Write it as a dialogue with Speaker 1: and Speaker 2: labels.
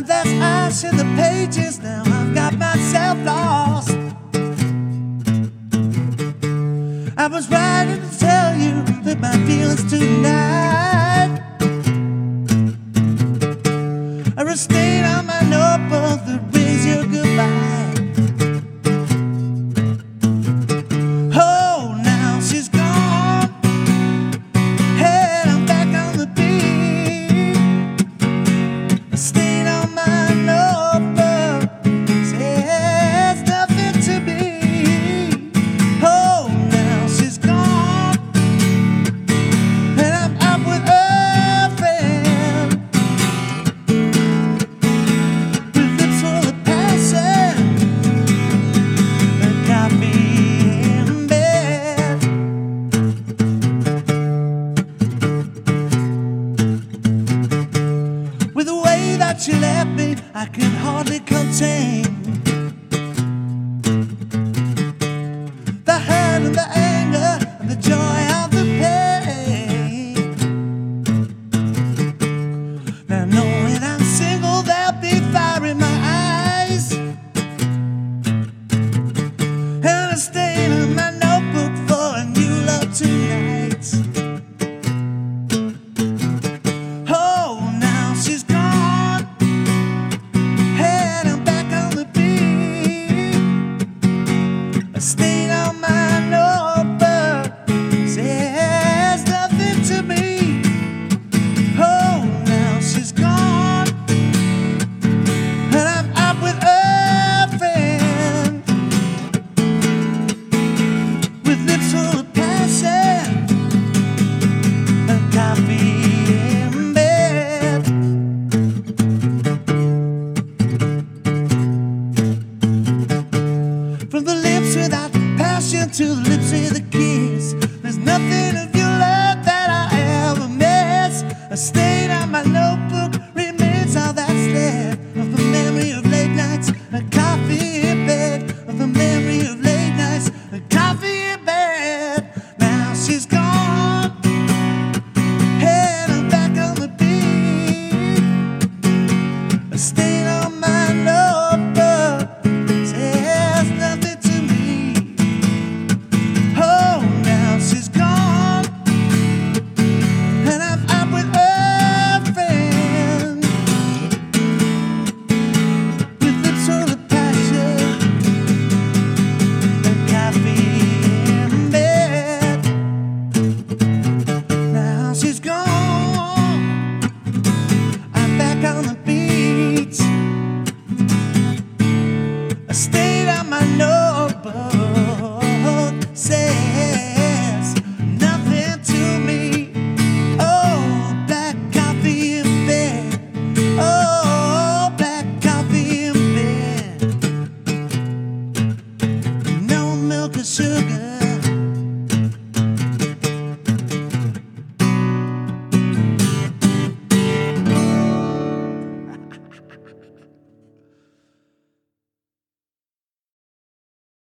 Speaker 1: there's ash in the pages, now I've got myself lost. I was writing to tell you that my feelings tonight are a stain on my notebook that brings you goodbye. Oh, now she's gone, and I'm back on the beat. A stain on my notebook says nothing to me. Oh, now she's gone, and I'm out with a friend, with lips full of passion and coffee in bed. With the way that you left me, I can hardly contain the hurt and the anger and the joy of the pain. Now knowing I'm single, there'll be fire in my eyes and a stain in my notebook for a new love tonight. Oh, now she's gone, and I'm back on the beat. A stain on my notebook says nothing to me. Oh, now she's gone, and I'm out with a friend, with lips full of passion and coffee in bed. From the lips without passion to the lips with a kiss, there's nothing of your love that I ever miss. A stain on my notebook remains all that's left of the memory of late nights, a coffee in bed, of the memory of late nights, a coffee in bed. Now she's gone, and I'm back on the beat. A stain